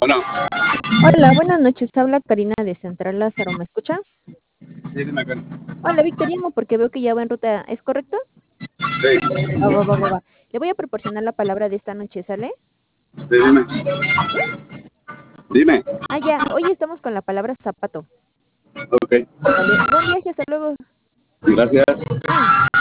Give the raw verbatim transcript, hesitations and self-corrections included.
Bueno, Hola, buenas noches. Habla Karina de Central Lázaro. ¿Me escucha? sí, dime acá. Hola, Víctor, llamo porque veo que ya va en ruta. ¿Es correcto? Sí, Va, va, va, va, va. Le voy a proporcionar la palabra de esta noche, ¿sale? sí, dime. ¿Sí? Dime. Ah, ya. Hoy estamos con la palabra zapato. Ok, Vale. Buen viaje, hasta luego. gracias. Mm.